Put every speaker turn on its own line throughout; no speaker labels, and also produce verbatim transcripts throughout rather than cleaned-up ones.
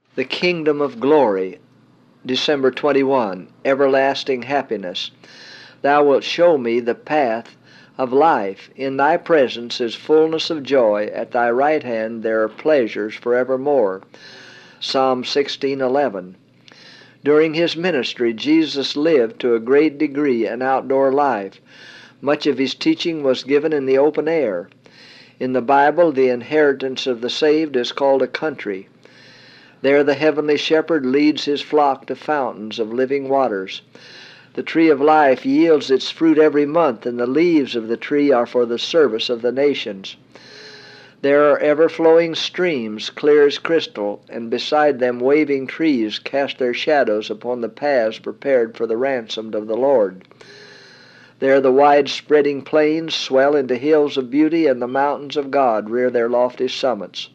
The Kingdom of Glory, December twenty-first, Everlasting Happiness. Thou wilt show me the path of life. In thy presence is fullness of joy. At thy right hand there are pleasures forevermore. Psalm sixteen eleven. During his ministry, Jesus lived to a great degree an outdoor life. Much of his teaching was given in the open air. In the Bible, the inheritance of the saved is called a country. There the heavenly shepherd leads his flock to fountains of living waters. The tree of life yields its fruit every month, and the leaves of the tree are for the service of the nations. There are ever-flowing streams, clear as crystal, and beside them waving trees cast their shadows upon the paths prepared for the ransomed of the Lord. There the wide-spreading plains swell into hills of beauty, and the mountains of God rear their lofty summits.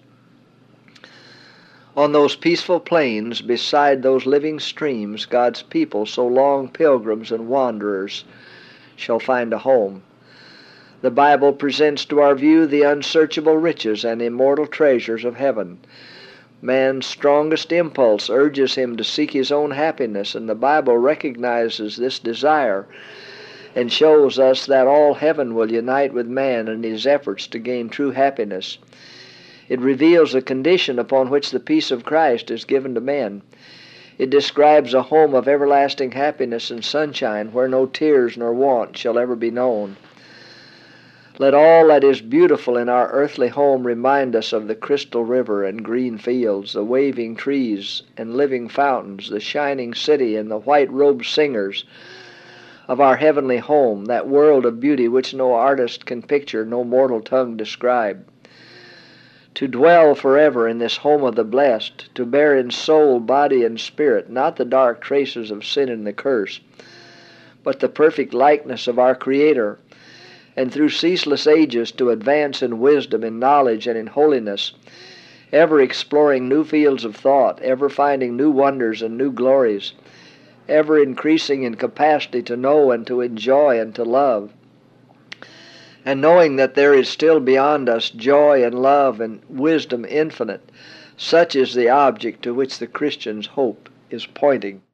On those peaceful plains, beside those living streams, God's people, so long pilgrims and wanderers, shall find a home. The Bible presents to our view the unsearchable riches and immortal treasures of heaven. Man's strongest impulse urges him to seek his own happiness, and the Bible recognizes this desire and shows us that all heaven will unite with man in his efforts to gain true happiness. It reveals the condition upon which the peace of Christ is given to men. It describes a home of everlasting happiness and sunshine where no tears nor want shall ever be known. Let all that is beautiful in our earthly home remind us of the crystal river and green fields, the waving trees and living fountains, the shining city and the white-robed singers of our heavenly home, that world of beauty which no artist can picture, no mortal tongue describe. To dwell forever in this home of the blessed, to bear in soul, body, and spirit not the dark traces of sin and the curse, but the perfect likeness of our Creator, and through ceaseless ages to advance in wisdom, in knowledge, and in holiness, ever exploring new fields of thought, ever finding new wonders and new glories, ever increasing in capacity to know and to enjoy and to love, and knowing that there is still beyond us joy and love and wisdom infinite. Such is the object to which the Christian's hope is pointing.